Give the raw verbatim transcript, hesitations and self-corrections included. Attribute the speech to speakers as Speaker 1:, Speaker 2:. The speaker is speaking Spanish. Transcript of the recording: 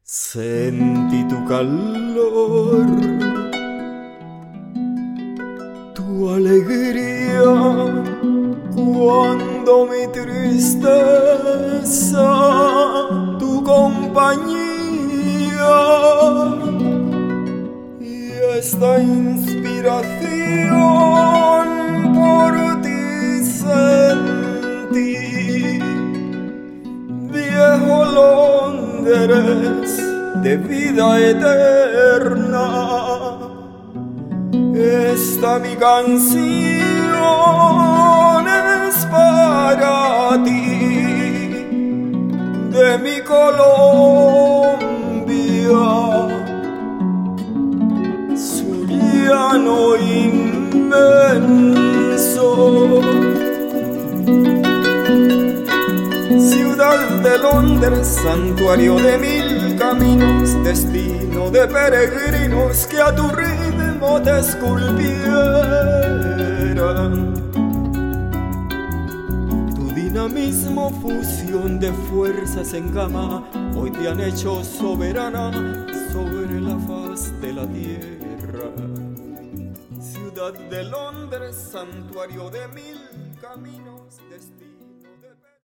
Speaker 1: Sentí tu calor, tu alegría, cuando mi tristeza, tu compañía y esta inspiración por ti sentí. Viejo Londres de vida eterna, esta mi canción es para ti, de mi Colombia, su llano inmenso. Ciudad de Londres, santuario de mil caminos, destino de peregrinos que a tu ritmo te esculpieran. Tu dinamismo, fusión de fuerzas en gama, hoy te han hecho soberana sobre la faz de la tierra. Ciudad de Londres, santuario de mil caminos, destino